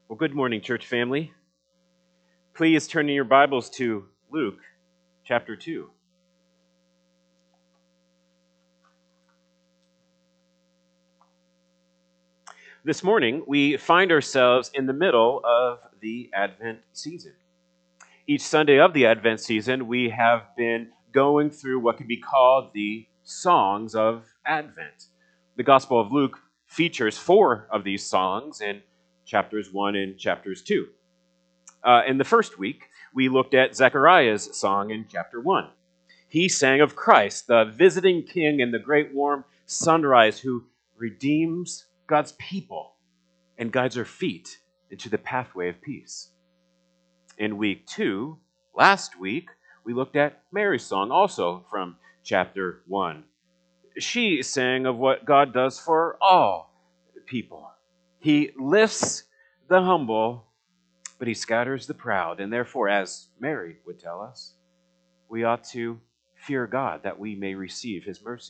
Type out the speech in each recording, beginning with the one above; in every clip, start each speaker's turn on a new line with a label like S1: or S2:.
S1: Well, good morning, church family. Please turn in your Bibles to Luke chapter 2. This morning, we find ourselves in the middle of the Advent season. Each Sunday of the Advent season, we have been going through what could be called the Songs of Advent. The Gospel of Luke features 4 of these songs in chapters 1 and chapters 2. In the first week, we looked at Zechariah's song in chapter 1. He sang of Christ, the visiting king in the great warm sunrise who redeems God's people and guides our feet into the pathway of peace. In week 2, last week, we looked at Mary's song, also from chapter 1. She sang of what God does for all people. He lifts the humble, but he scatters the proud. And therefore, as Mary would tell us, we ought to fear God that we may receive his mercy.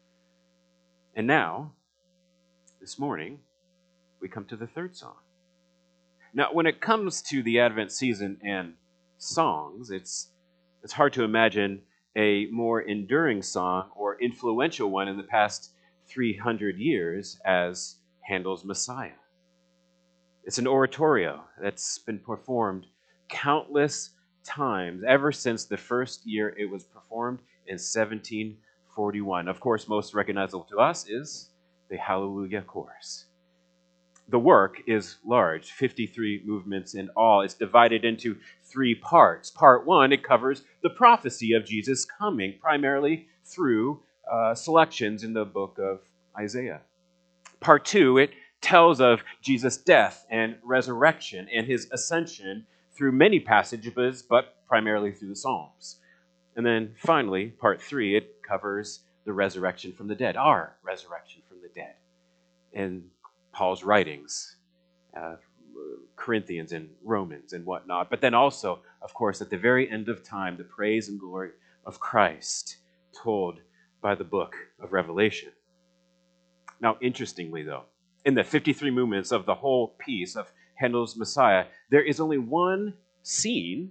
S1: And now, this morning, we come to the third song. Now, when it comes to the Advent season and songs, it's hard to imagine a more enduring song or influential one in the past 300 years as Handel's Messiah. It's an oratorio that's been performed countless times ever since the first year it was performed in 1741. Of course, most recognizable to us is the Hallelujah Chorus. The work is large, 53 movements in all. It's divided into 3 parts. Part 1, it covers the prophecy of Jesus coming, primarily through selections in the book of Isaiah. Part 2, it tells of Jesus' death and resurrection and his ascension through many passages, but primarily through the Psalms. And then finally, part 3, it covers the resurrection from the dead, our resurrection from the dead, in Paul's writings, Corinthians and Romans and whatnot. But then also, of course, at the very end of time, the praise and glory of Christ told by the book of Revelation. Now, interestingly, though, in the 53 movements of the whole piece of Handel's Messiah, there is only one scene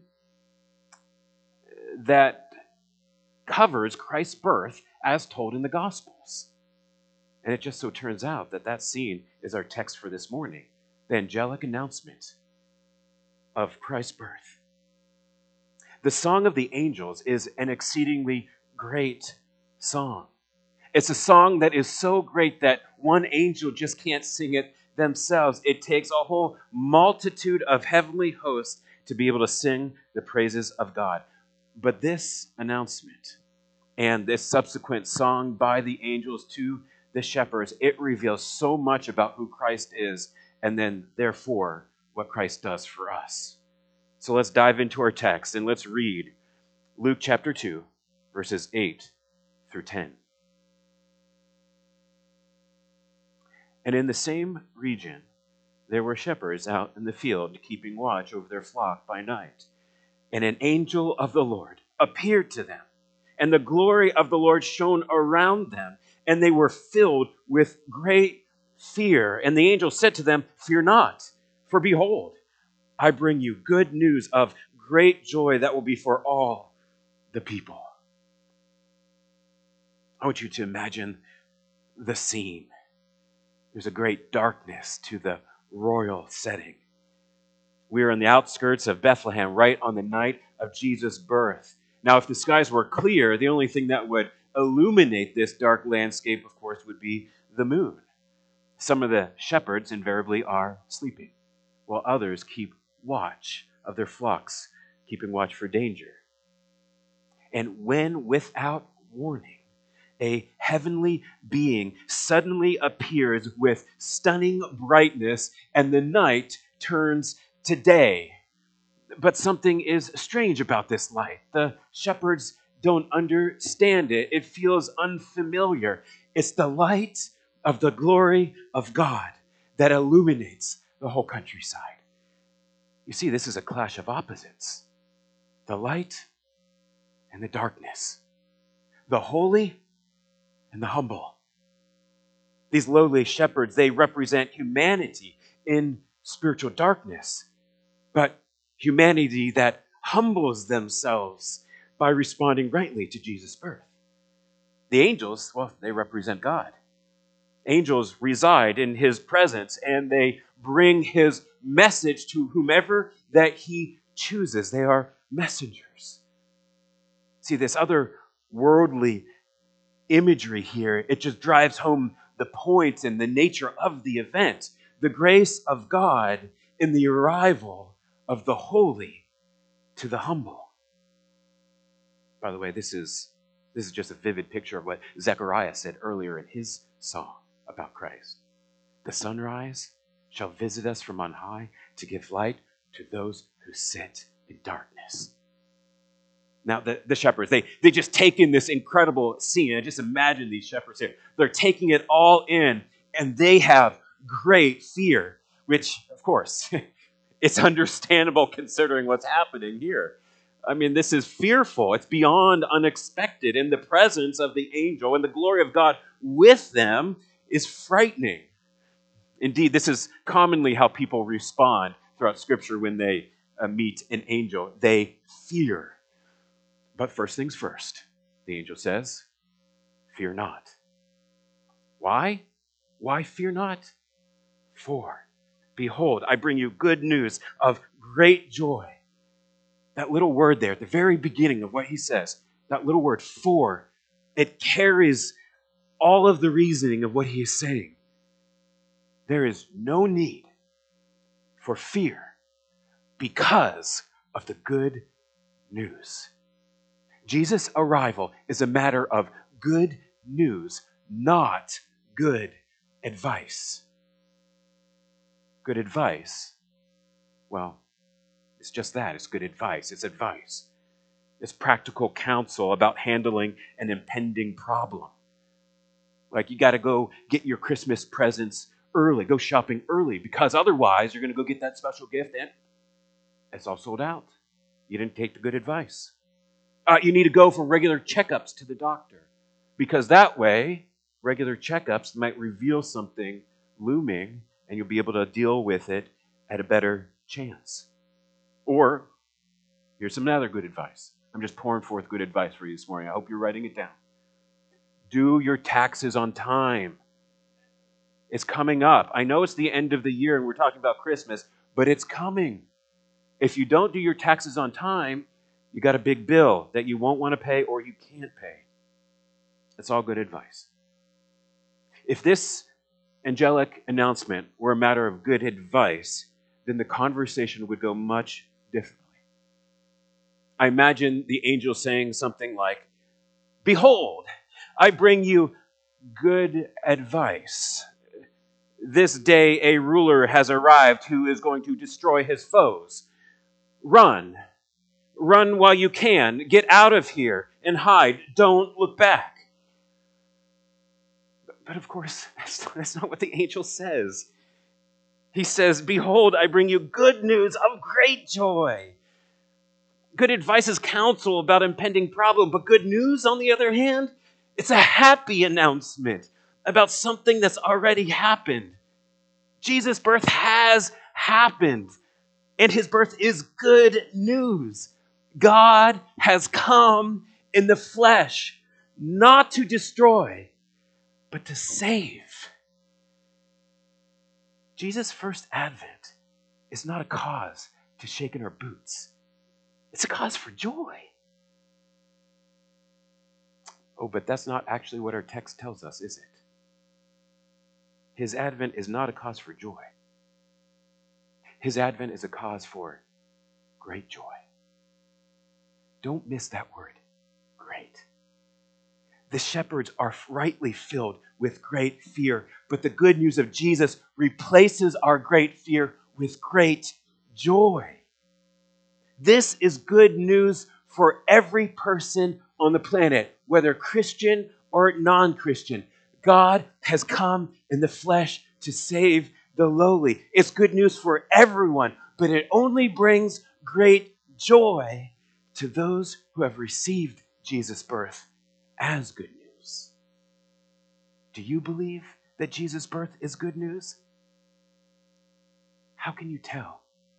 S1: that covers Christ's birth as told in the Gospels. And it just so turns out that that scene is our text for this morning, the angelic announcement of Christ's birth. The Song of the Angels is an exceedingly great song. It's a song that is so great that one angel just can't sing it themselves. It takes a whole multitude of heavenly hosts to be able to sing the praises of God. But this announcement and this subsequent song by the angels to the shepherds, it reveals so much about who Christ is and then, therefore, what Christ does for us. So let's dive into our text and let's read Luke chapter 2, verses 8 through 10. And in the same region, there were shepherds out in the field, keeping watch over their flock by night. And an angel of the Lord appeared to them, and the glory of the Lord shone around them, and they were filled with great fear. And the angel said to them, "Fear not, for behold, I bring you good news of great joy that will be for all the people." I want you to imagine the scene. There's a great darkness to the royal setting. We are on the outskirts of Bethlehem, right on the night of Jesus' birth. Now, if the skies were clear, the only thing that would illuminate this dark landscape, of course, would be the moon. Some of the shepherds invariably are sleeping, while others keep watch of their flocks, keeping watch for danger. And when, without warning, a heavenly being suddenly appears with stunning brightness, and the night turns to day. But something is strange about this light. The shepherds don't understand it. It feels unfamiliar. It's the light of the glory of God that illuminates the whole countryside. You see, this is a clash of opposites. The light and the darkness. The holy and the humble. These lowly shepherds, they represent humanity in spiritual darkness, but humanity that humbles themselves by responding rightly to Jesus' birth. The angels, well, they represent God. Angels reside in his presence, and they bring his message to whomever that he chooses. They are messengers. See, this other worldly imagery here, it just drives home the point and the nature of the event. The grace of God in the arrival of the holy to the humble. By the way, this is just a vivid picture of what Zechariah said earlier in his song about Christ. The sunrise shall visit us from on high to give light to those who sit in darkness. Now, the shepherds, they just take in this incredible scene. I just imagine these shepherds here. They're taking it all in, and they have great fear, which, of course, it's understandable considering what's happening here. I mean, this is fearful. It's beyond unexpected. And the presence of the angel and the glory of God with them is frightening. Indeed, this is commonly how people respond throughout Scripture when they meet an angel. They fear. But first things first, the angel says, fear not. Why? Why fear not? For, behold, I bring you good news of great joy. That little word there at the very beginning of what he says, that little word, for, it carries all of the reasoning of what he is saying. There is no need for fear because of the good news. Jesus' arrival is a matter of good news, not good advice. Good advice, well, it's just that. It's good advice. It's advice. It's practical counsel about handling an impending problem. Like you got to go get your Christmas presents early, go shopping early, because otherwise you're going to go get that special gift and it's all sold out. You didn't take the good advice. You need to go for regular checkups to the doctor, because that way, regular checkups might reveal something looming and you'll be able to deal with it at a better chance. Or, here's some other good advice. I'm just pouring forth good advice for you this morning. I hope you're writing it down. Do your taxes on time. It's coming up. I know it's the end of the year and we're talking about Christmas, but it's coming. If you don't do your taxes on time, you got a big bill that you won't want to pay or you can't pay. That's all good advice. If this angelic announcement were a matter of good advice, then the conversation would go much differently. I imagine the angel saying something like, behold, I bring you good advice. This day a ruler has arrived who is going to destroy his foes. Run. Run while you can. Get out of here and hide. Don't look back. But of course, that's not what the angel says. He says, behold, I bring you good news of great joy. Good advice is counsel about impending problem, but good news, on the other hand, it's a happy announcement about something that's already happened. Jesus' birth has happened, and his birth is good news. God has come in the flesh, not to destroy, but to save. Jesus' first advent is not a cause to shake in our boots. It's a cause for joy. Oh, but that's not actually what our text tells us, is it? His advent is not a cause for joy. His advent is a cause for great joy. Don't miss that word, great. The shepherds are rightly filled with great fear, but the good news of Jesus replaces our great fear with great joy. This is good news for every person on the planet, whether Christian or non-Christian. God has come in the flesh to save the lowly. It's good news for everyone, but it only brings great joy to those who have received Jesus' birth as good news. Do you believe that Jesus' birth is good news? How can you tell?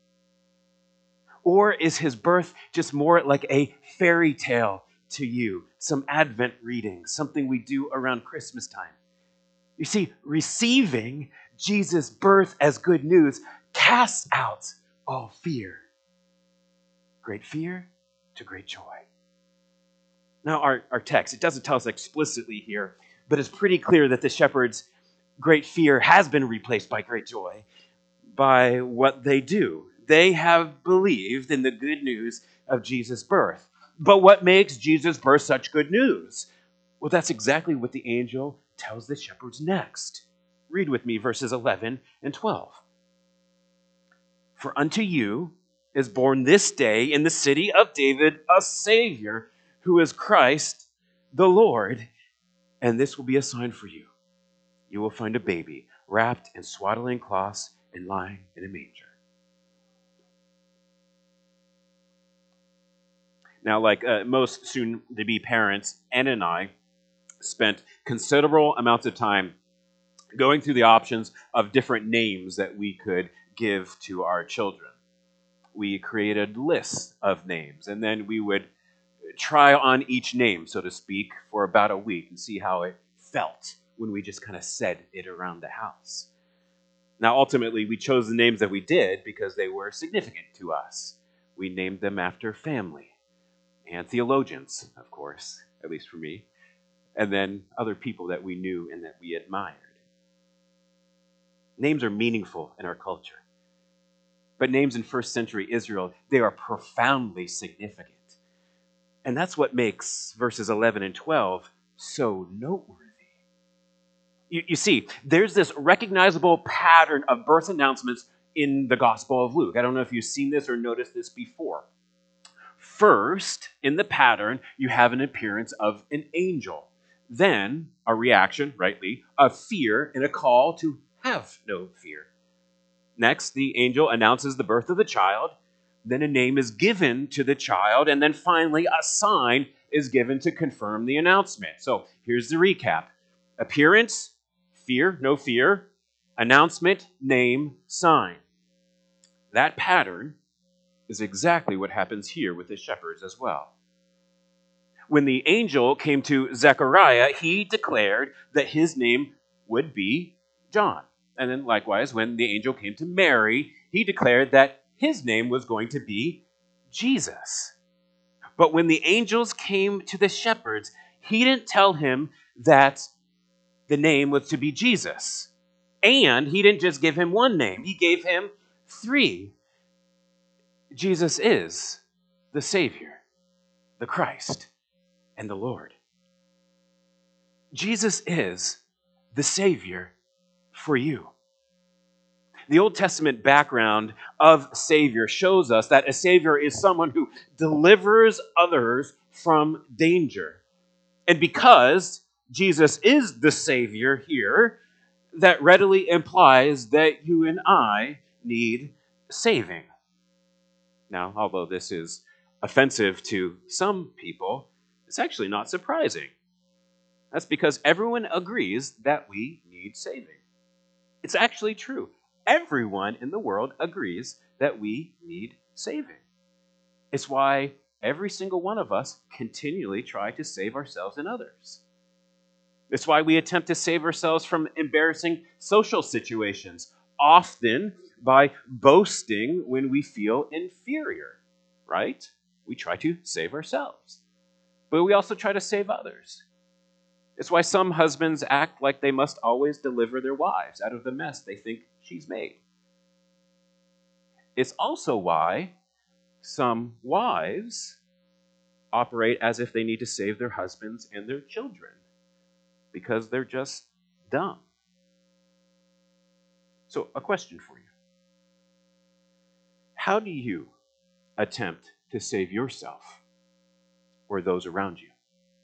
S1: Or is his birth just more like a fairy tale to you? Some Advent reading, something we do around Christmas time. You see, receiving Jesus' birth as good news casts out all fear. Great fear to great joy. Now, our text, it doesn't tell us explicitly here, but it's pretty clear that the shepherds' great fear has been replaced by great joy by what they do. They have believed in the good news of Jesus' birth. But what makes Jesus' birth such good news? Well, that's exactly what the angel tells the shepherds next. Read with me verses 11 and 12. For unto you is born this day in the city of David a Savior, who is Christ the Lord. And this will be a sign for you. You will find a baby wrapped in swaddling cloths and lying in a manger. Now, like most soon-to-be parents, Anna and I spent considerable amounts of time going through the options of different names that we could give to our children. We created lists of names, and then we would try on each name, so to speak, for about a week and see how it felt when we just kind of said it around the house. Now, ultimately, we chose the names that we did because they were significant to us. We named them after family and theologians, of course, at least for me, and then other people that we knew and that we admired. Names are meaningful in our culture. But names in first century Israel, they are profoundly significant. And that's what makes verses 11 and 12 so noteworthy. You see, there's this recognizable pattern of birth announcements in the Gospel of Luke. I don't know if you've seen this or noticed this before. First, in the pattern, you have an appearance of an angel. Then, a reaction, rightly, of fear and a call to have no fear. Next, the angel announces the birth of the child. Then a name is given to the child. And then finally, a sign is given to confirm the announcement. So here's the recap. Appearance, fear, no fear. Announcement, name, sign. That pattern is exactly what happens here with the shepherds as well. When the angel came to Zechariah, he declared that his name would be John. And then likewise, when the angel came to Mary, he declared that his name was going to be Jesus. But when the angels came to the shepherds, he didn't tell him that the name was to be Jesus. And he didn't just give him one name, he gave him three. Jesus is the Savior, the Christ, and the Lord. Jesus is the Savior for you. The Old Testament background of Savior shows us that a Savior is someone who delivers others from danger. And because Jesus is the Savior here, that readily implies that you and I need saving. Now, although this is offensive to some people, it's actually not surprising. That's because everyone agrees that we need saving. It's actually true. Everyone in the world agrees that we need saving. It's why every single one of us continually try to save ourselves and others. It's why we attempt to save ourselves from embarrassing social situations, often by boasting when we feel inferior, right? We try to save ourselves. But we also try to save others. It's why some husbands act like they must always deliver their wives out of the mess they think she's made. It's also why some wives operate as if they need to save their husbands and their children, because they're just dumb. So, a question for you. How do you attempt to save yourself or those around you?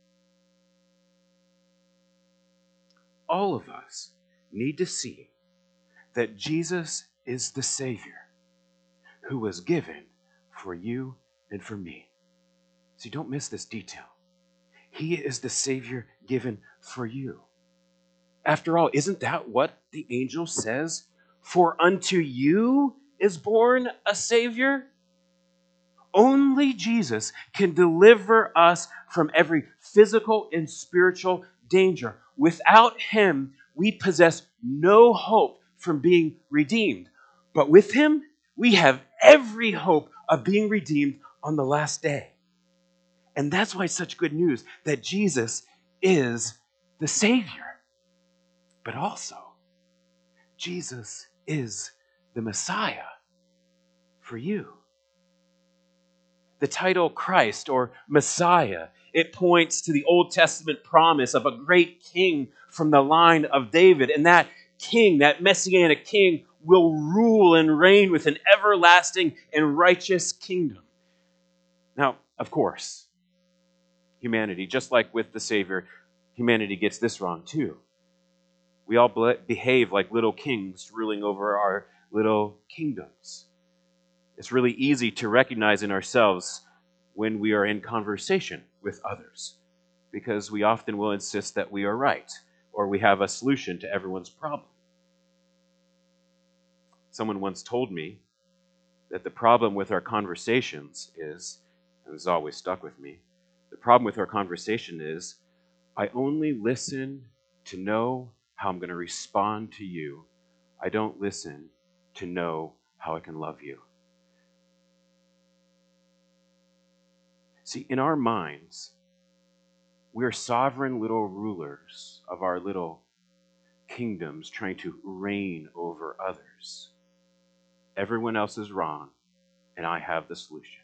S1: All of us need to see that Jesus is the Savior who was given for you and for me. So don't miss this detail. He is the Savior given for you. After all, isn't that what the angel says? For unto you is born a Savior? Only Jesus can deliver us from every physical and spiritual danger. Without him, we possess no hope from being redeemed. But with him, we have every hope of being redeemed on the last day. And that's why it's such good news that Jesus is the Savior. But also, Jesus is the Messiah for you. The title Christ or Messiah, it points to the Old Testament promise of a great king from the line of David. And that king, that messianic king, will rule and reign with an everlasting and righteous kingdom. Now, of course, humanity, just like with the Savior, humanity gets this wrong too. We all behave like little kings ruling over our little kingdoms. It's really easy to recognize in ourselves when we are in conversation with others, because we often will insist that we are right or we have a solution to everyone's problem. Someone once told me that the problem with our conversations is, and this has always stuck with me, the problem with our conversation is, I only listen to know how I'm going to respond to you. I don't listen to know how I can love you. See, in our minds, we're sovereign little rulers of our little kingdoms trying to reign over others. Everyone else is wrong, and I have the solution.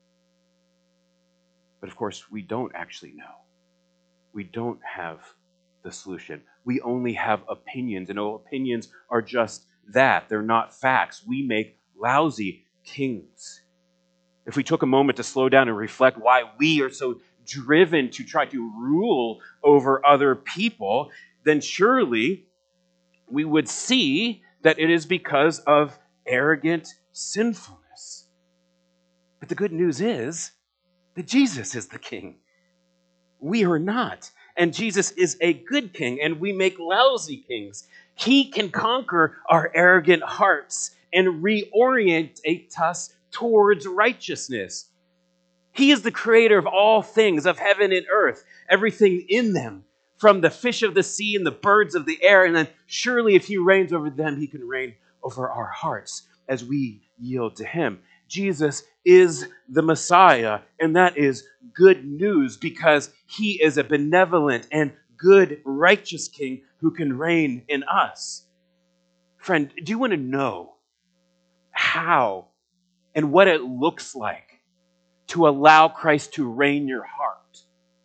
S1: But of course, we don't actually know. We don't have the solution. We only have opinions, and opinions are just that. They're not facts. We make lousy kings. If we took a moment to slow down and reflect why we are so driven to try to rule over other people, then surely we would see that it is because of arrogant sinfulness. But the good news is that Jesus is the king. We are not. And Jesus is a good king, and we make lousy kings. He can conquer our arrogant hearts and reorientate us towards righteousness. He is the creator of all things, of heaven and earth, everything in them, from the fish of the sea and the birds of the air. And then surely if he reigns over them, he can reign over our hearts as we yield to him. Jesus is the Messiah, and that is good news because he is a benevolent and good, righteous king who can reign in us. Friend, do you want to know how and what it looks like to allow Christ to reign your heart?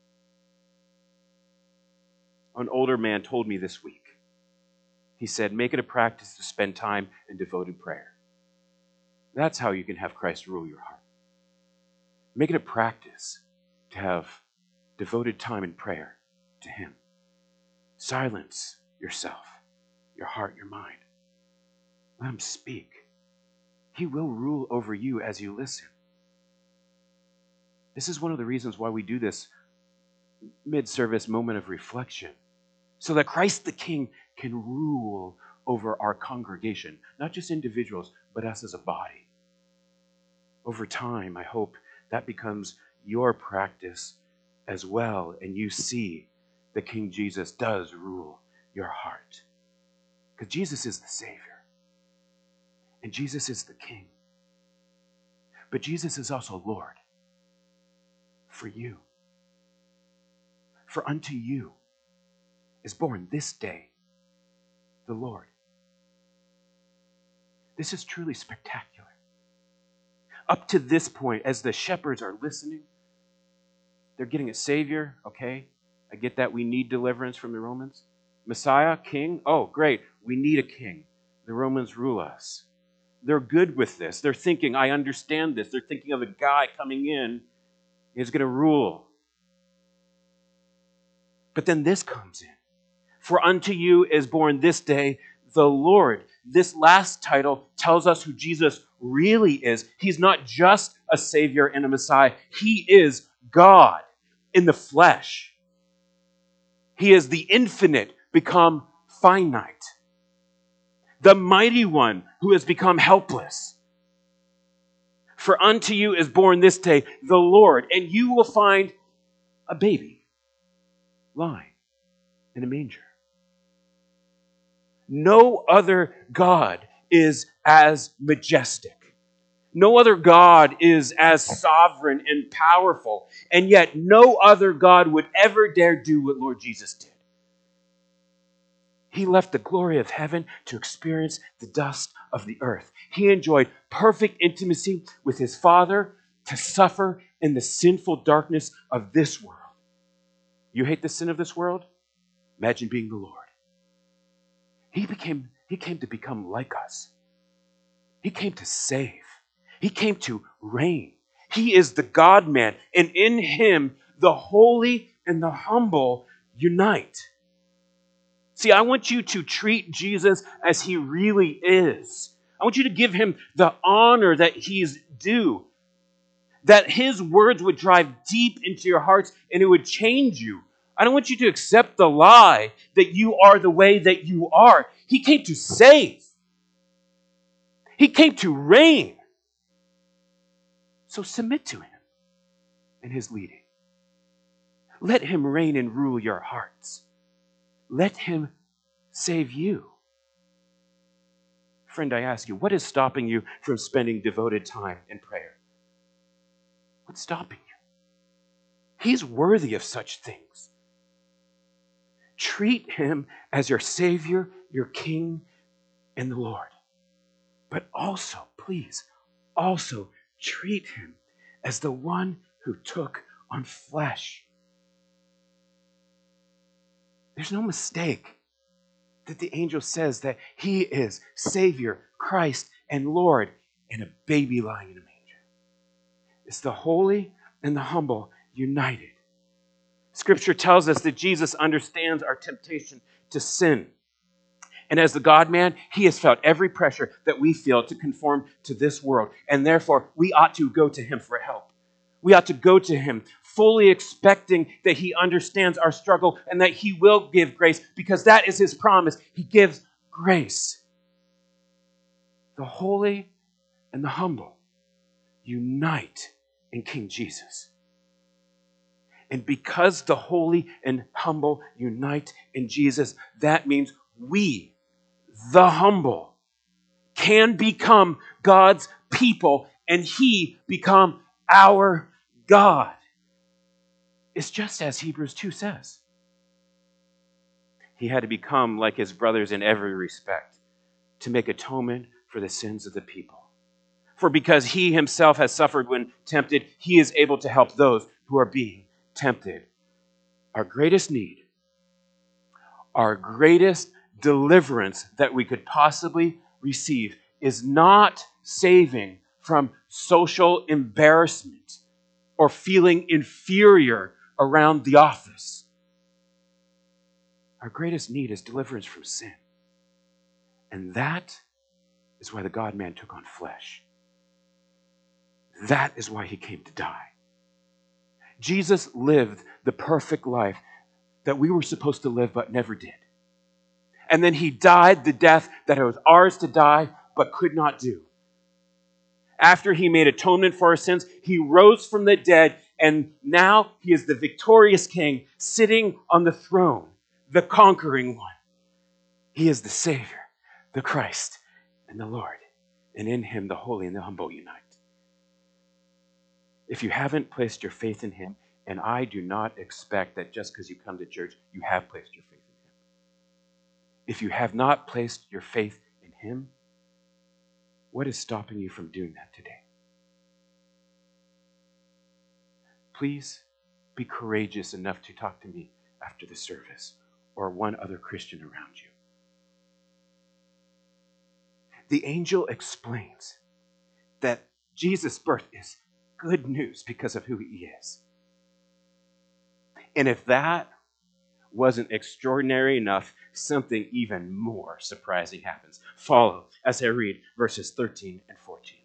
S1: An older man told me this week. He said, make it a practice to spend time in devoted prayer. That's how you can have Christ rule your heart. Make it a practice to have devoted time in prayer to him. Silence yourself, your heart, your mind. Let him speak. He will rule over you as you listen. This is one of the reasons why we do this mid-service moment of reflection, so that Christ the King can rule over our congregation, not just individuals, but us as a body. Over time, I hope that becomes your practice as well, and you see that King Jesus does rule your heart. Because Jesus is the Savior, and Jesus is the King. But Jesus is also Lord for you. For unto you is born this day the Lord. This is truly spectacular. Up to this point, as the shepherds are listening, they're getting a Savior, okay? I get that we need deliverance from the Romans. Messiah, King, oh, great, we need a king. The Romans rule us. They're good with this. They're thinking, I understand this. They're thinking of a guy coming in who's going to rule. But then this comes in. For unto you is born this day the Lord. This last title tells us who Jesus really is. He's not just a Savior and a Messiah. He is God in the flesh. He is the infinite become finite. The mighty one who has become helpless. For unto you is born this day the Lord, and you will find a baby lying in a manger. No other God is as majestic. No other God is as sovereign and powerful. And yet no other God would ever dare do what Lord Jesus did. He left the glory of heaven to experience the dust of the earth. He enjoyed perfect intimacy with his Father to suffer in the sinful darkness of this world. You hate the sin of this world? Imagine being the Lord. He came to become like us. He came to save. He came to reign. He is the God-man, and in him the holy and the humble unite. See, I want you to treat Jesus as he really is. I want you to give him the honor that he's due. That his words would drive deep into your hearts and it would change you. I don't want you to accept the lie that you are the way that you are. He came to save. He came to reign. So submit to him and his leading. Let him reign and rule your hearts. Let him save you. Friend, I ask you, what is stopping you from spending devoted time in prayer? What's stopping you? He's worthy of such things. Treat him as your Savior, your King, and the Lord. But also, please, also treat him as the one who took on flesh. There's no mistake that the angel says that he is Savior, Christ, and Lord, and a baby lying in a manger. It's the holy and the humble united. Scripture tells us that Jesus understands our temptation to sin. And as the God-man, he has felt every pressure that we feel to conform to this world. And therefore, we ought to go to him for help. We ought to go to him fully expecting that he understands our struggle and that he will give grace, because that is his promise. He gives grace. The holy and the humble unite in King Jesus. And because the holy and humble unite in Jesus, that means we, the humble, can become God's people and he become our God. It's just as Hebrews 2 says. He had to become like his brothers in every respect to make atonement for the sins of the people. For because he himself has suffered when tempted, he is able to help those who are being tempted. Our greatest need, our greatest deliverance that we could possibly receive is not saving from social embarrassment or feeling inferior around the office. Our greatest need is deliverance from sin. And that is why the God-man took on flesh. That is why he came to die. Jesus lived the perfect life that we were supposed to live but never did. And then he died the death that it was ours to die but could not do. After he made atonement for our sins, he rose from the dead, and now he is the victorious king sitting on the throne, the conquering one. He is the Savior, the Christ, and the Lord. And in him the holy and the humble unite. If you haven't placed your faith in him, and I do not expect that just because you come to church, you have placed your faith in him. If you have not placed your faith in him, what is stopping you from doing that today? Please be courageous enough to talk to me after the service or one other Christian around you. The angel explains that Jesus' birth is good news because of who he is. And if that wasn't extraordinary enough, something even more surprising happens. Follow as I read verses 13 and 14.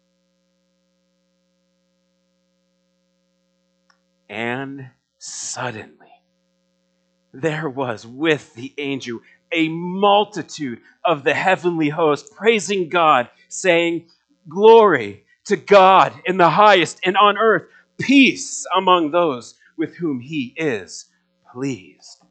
S1: And suddenly there was with the angel a multitude of the heavenly host praising God, saying, "Glory to God in the highest, and on earth peace among those with whom he is pleased.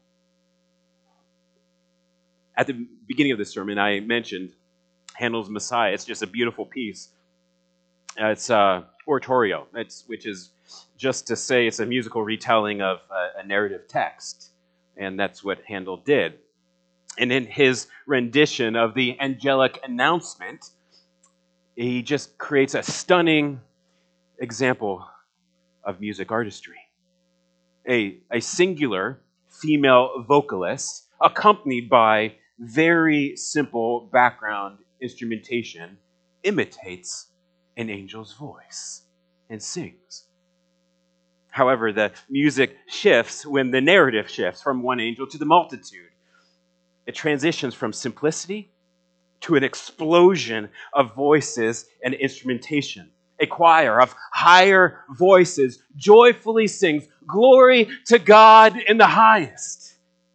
S1: At the beginning of this sermon, I mentioned Handel's Messiah. It's just a beautiful piece. It's oratorio, which is just to say it's a musical retelling of a narrative text. And that's what Handel did. And in his rendition of the angelic announcement, he just creates a stunning example of music artistry. A singular female vocalist accompanied by very simple background instrumentation imitates an angel's voice and sings. However, the music shifts when the narrative shifts from one angel to the multitude. It transitions from simplicity to an explosion of voices and instrumentation. A choir of higher voices joyfully sings, "Glory to God in the highest."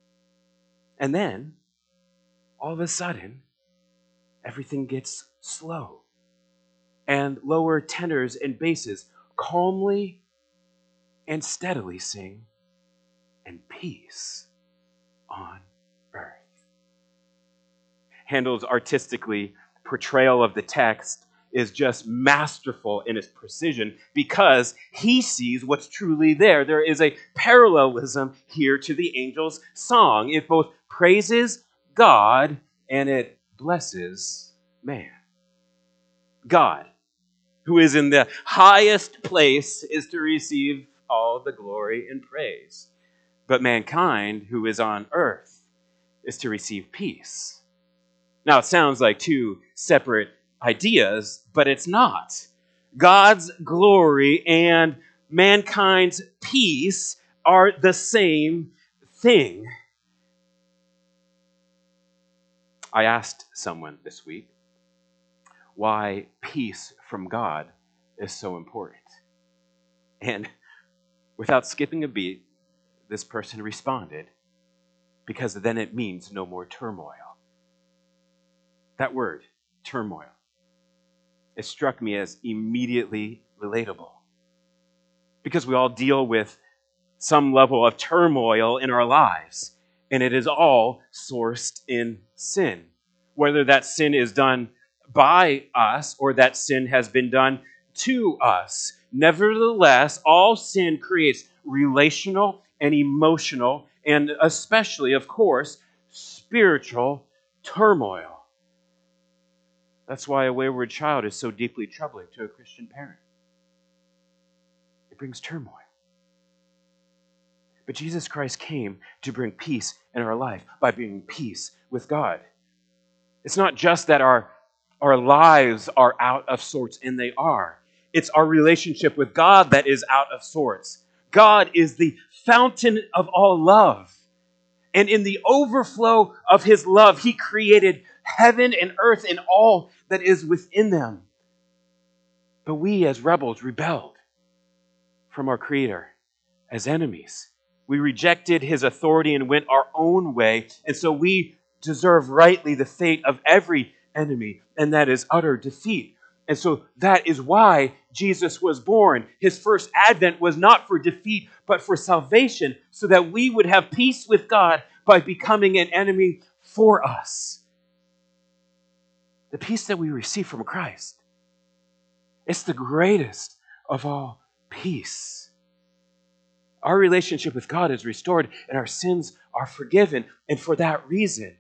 S1: And then, all of a sudden, everything gets slow. And lower tenors and basses calmly and steadily sing, "And peace on earth." Handel's artistically portrayal of the text is just masterful in its precision because he sees what's truly there. There is a parallelism here to the angel's song. It both praises God and it blesses man. God, who is in the highest place, is to receive all the glory and praise. But mankind, who is on earth, is to receive peace. Now, it sounds like two separate ideas, but it's not. God's glory and mankind's peace are the same thing. I asked someone this week why peace from God is so important. And without skipping a beat, this person responded, because then it means no more turmoil. That word, turmoil, it struck me as immediately relatable. Because we all deal with some level of turmoil in our lives, and it is all sourced in sin. Whether that sin is done by us or that sin has been done to us. Nevertheless, all sin creates relational and emotional, and especially, of course, spiritual turmoil. That's why a wayward child is so deeply troubling to a Christian parent. It brings turmoil. But Jesus Christ came to bring peace in our life by bringing peace with God. It's not just that our lives are out of sorts, and they are. It's our relationship with God that is out of sorts. God is the fountain of all love. And in the overflow of his love, he created heaven and earth and all that is within them. But we as rebels rebelled from our Creator as enemies. We rejected his authority and went our own way. And so we deserve rightly the fate of every enemy, and that is utter defeat. And so that is why Jesus was born. His first advent was not for defeat, but for salvation, so that we would have peace with God by becoming an enemy for us. The peace that we receive from Christ, it's the greatest of all peace. Our relationship with God is restored and our sins are forgiven. And for that reason,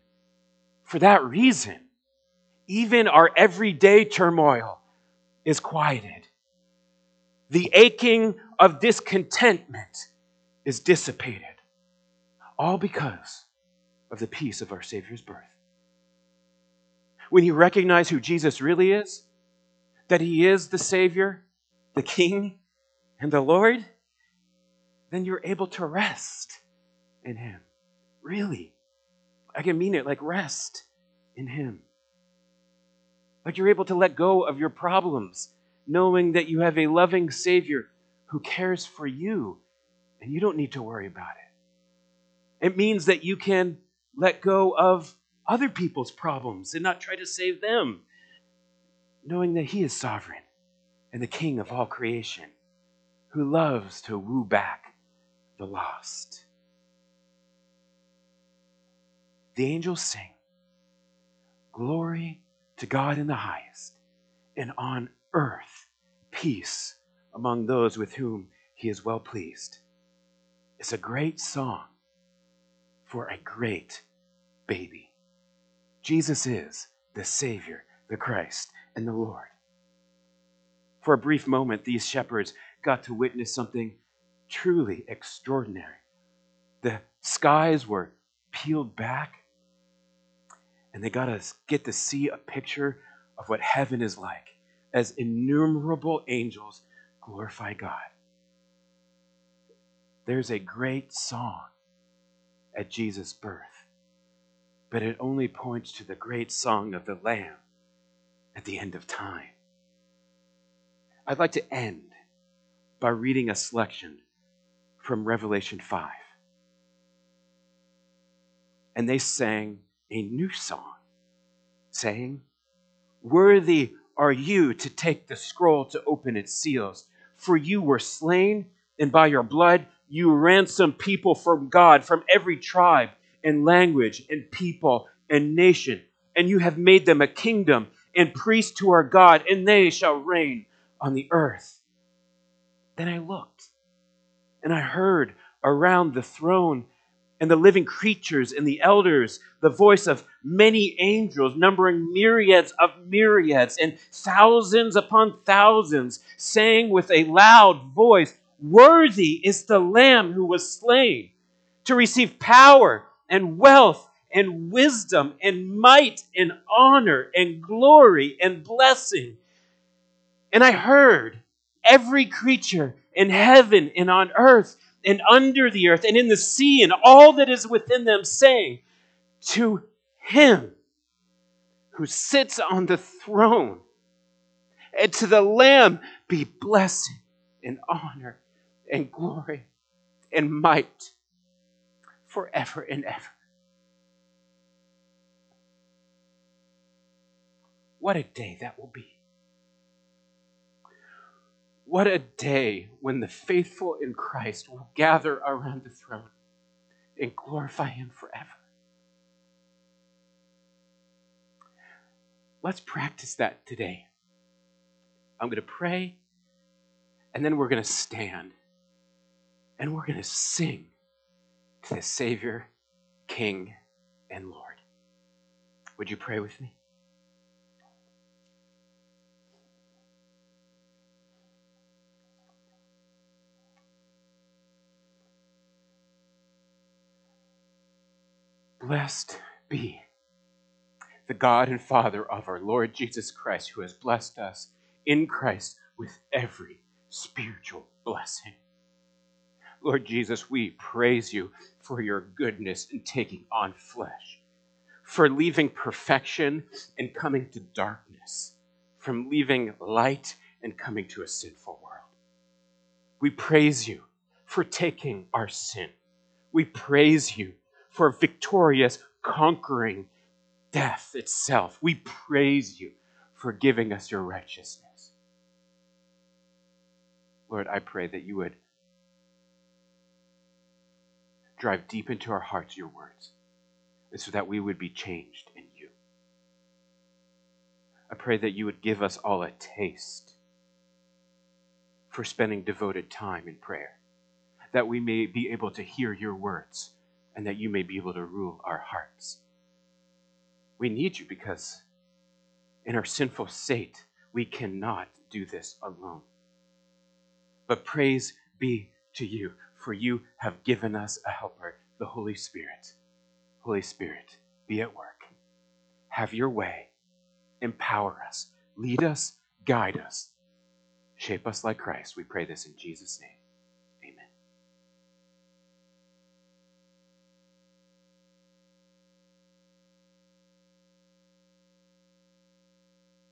S1: even our everyday turmoil is quieted. The aching of discontentment is dissipated. All because of the peace of our Savior's birth. When you recognize who Jesus really is, that he is the Savior, the King, and the Lord, then you're able to rest in him. Really. I can mean it, like rest in him. Like you're able to let go of your problems, knowing that you have a loving Savior who cares for you, and you don't need to worry about it. It means that you can let go of other people's problems and not try to save them, knowing that he is sovereign and the King of all creation, who loves to woo back the lost. The angels sing, "Glory to God in the highest, and on earth peace among those with whom he is well pleased." It's a great song for a great baby. Jesus is the Savior, the Christ, and the Lord. For a brief moment, these shepherds got to witness something truly extraordinary. The skies were peeled back, and they got to get to see a picture of what heaven is like as innumerable angels glorify God. There's a great song at Jesus' birth, but it only points to the great song of the Lamb at the end of time. I'd like to end by reading a selection from Revelation 5. And they sang a new song, saying, "Worthy are you to take the scroll to open its seals, for you were slain, and by your blood you ransomed people from God, from every tribe and language and people and nation, and you have made them a kingdom and priests to our God, and they shall reign on the earth." Then I looked, and I heard around the throne and the living creatures and the elders the voice of many angels, numbering myriads of myriads and thousands upon thousands, saying with a loud voice, "Worthy is the Lamb who was slain to receive power and wealth and wisdom and might and honor and glory and blessing." And I heard every creature in heaven and on earth and under the earth and in the sea and all that is within them saying, "To him who sits on the throne and to the Lamb be blessing and honor and glory and might forever and ever." What a day that will be. What a day when the faithful in Christ will gather around the throne and glorify him forever. Let's practice that today. I'm going to pray, and then we're going to stand, and we're going to sing to the Savior, King, and Lord. Would you pray with me? Blessed be the God and Father of our Lord Jesus Christ, who has blessed us in Christ with every spiritual blessing. Lord Jesus, we praise you for your goodness in taking on flesh, for leaving perfection and coming to darkness, from leaving light and coming to a sinful world. We praise you for taking our sin. We praise you for victorious conquering death itself. We praise you for giving us your righteousness. Lord, I pray that you would drive deep into our hearts your words, so that we would be changed in you. I pray that you would give us all a taste for spending devoted time in prayer, that we may be able to hear your words, and that you may be able to rule our hearts. We need you because in our sinful state, we cannot do this alone. But praise be to you, for you have given us a helper, the Holy Spirit. Holy Spirit, be at work. Have your way. Empower us. Lead us. Guide us. Shape us like Christ. We pray this in Jesus' name.